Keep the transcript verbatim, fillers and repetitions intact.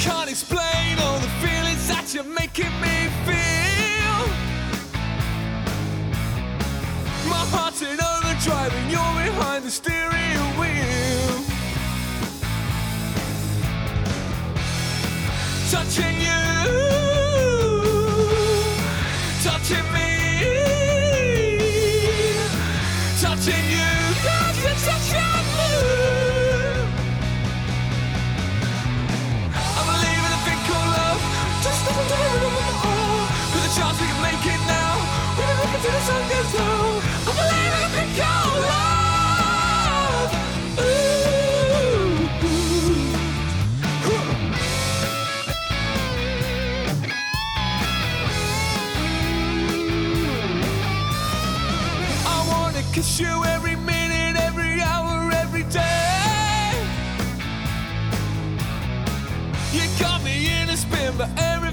can't explain all the feelings that you're making me feel. My heart's in overdrive and you're behind the steering wheel. Touching you, touching me, touching you, cause you're such a mood. I believe in a thing called love, just as I do all. With a chance we can make it now, we can look until the sun goes low. I believe in a thing called love. Ooh, ooh. I wanna kiss you every minute, every hour, every day. You got me in a spin, but every